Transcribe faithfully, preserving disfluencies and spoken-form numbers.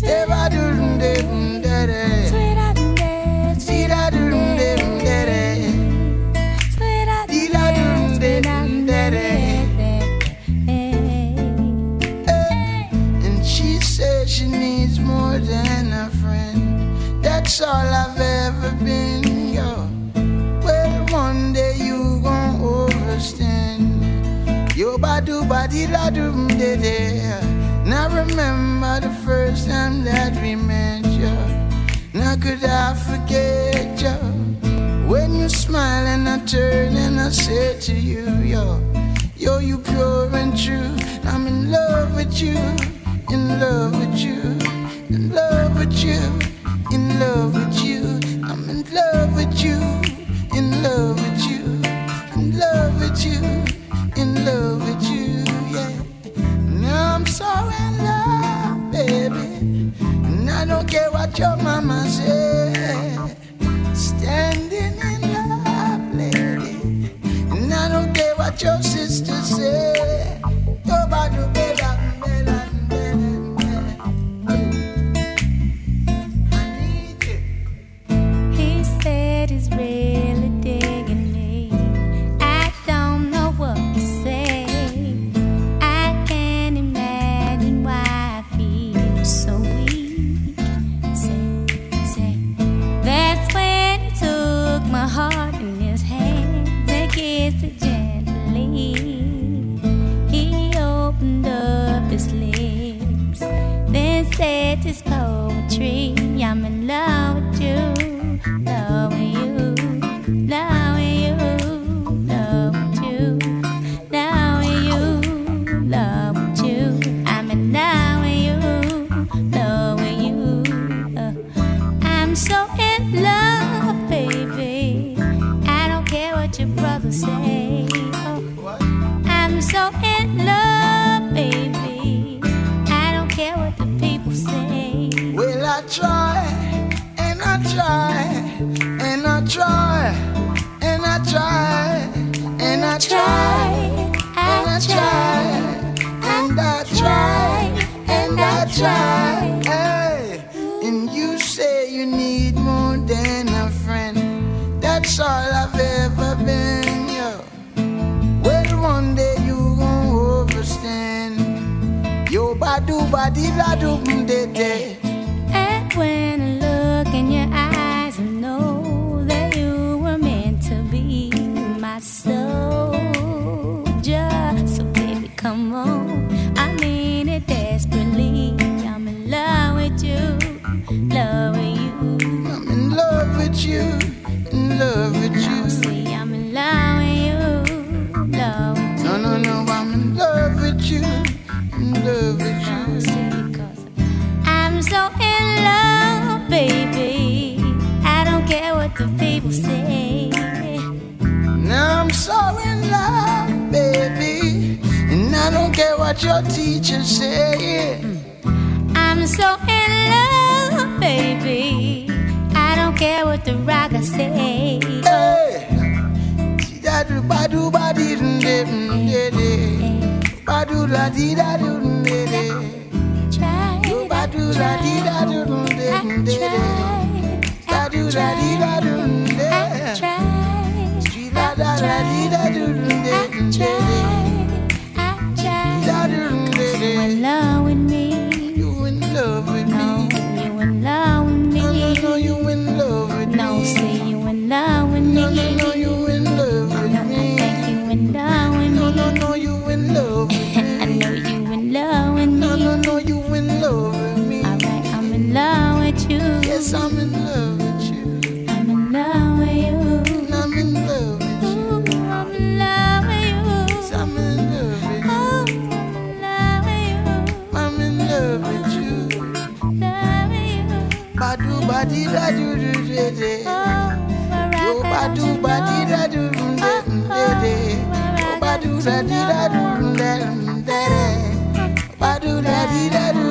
Stay by do de de. Sweet I do de. See da do de de. Sweet I Dee da do de de. And she said she needs more than a friend. That's all I've ever been, yo. Well, one day you gon' overstand. Yo, ba do ba dee da do de de. Now remember the first time that we met, yo. Now could I forget, yo? When you smile and I turn and I say to you, yo, yo, you pure and true. I'm in love with you, in love with you, in love with you, in love with you. I'm in love with you, in love with you, in love with you, in love with you, yeah. Now I'm so in love, baby, and I don't care what your mama say. Standing in love, lady, and I don't care what your sister say. Yo, badu, bela, bela, bela, bela. I need you. He said he's really digging me. I don't know what to say. I can't imagine why I feel so weak. Say, say, that's when he took my heart in his hands and kissed it gently. He opened up his lips, then said his poetry. I'm in love with you, love with you, love with you, love with you, love with you, love with you. I'm in love with you, love with you. Uh, I'm so in love, baby. I don't care what your brothers say. Oh, I'm so in love, baby. I don't care what the people say. Well, I try, and I try, and I try, and I try, and I try, and I try, and I try, and I try. Hey, and you say you need more than a friend. That's all I've ever been, yo. Well, one day you gon' overstand. Yo, ba do ba dee da do de de. And when I look in your eyes, I know that you were meant to be my soldier. So baby, come on, I mean it desperately. I'm in love with you, love with you. I'm in love with you, in love with Now you. see, I'm in love with you, love with you. No, no, no, I'm in love with you, in love with Now you. see, 'cause I'm so in love, baby. I don't care what the people say. Now I'm so in love, baby, and I don't care what your teachers say. I'm so in love, baby. I don't care what the rockers say. Hey, see that do ba do ba dee de de de, ba do la dee da do de de, Try do it, ba I do la dee da tried. do de I de de, tried, da I do la dee da do de, I tried, see la da la dee da do de de I tried, I tried. da do de You in de. love with me? You in love with No, me? you in love with me? No, no, no, you in love with me? No, say you in love with me? No, no, no, you in love with No, I me? think you in love with me. No, no, no, you in love with me? I know you in love with me. No, no, no, you in love with me? Alright, I'm in love with you. Yes, I'm in love with you. I'm in love with you. I'm in love with you. Ooh, I'm in love with you. Yes, I'm in love with you. Oh, I'm in love with you. I'm in love with you. Love with you. Badu badi da do do de de. Oh, alright, Yo badu badi da do do de de. Yo badu da di da do de de. Badu da di da do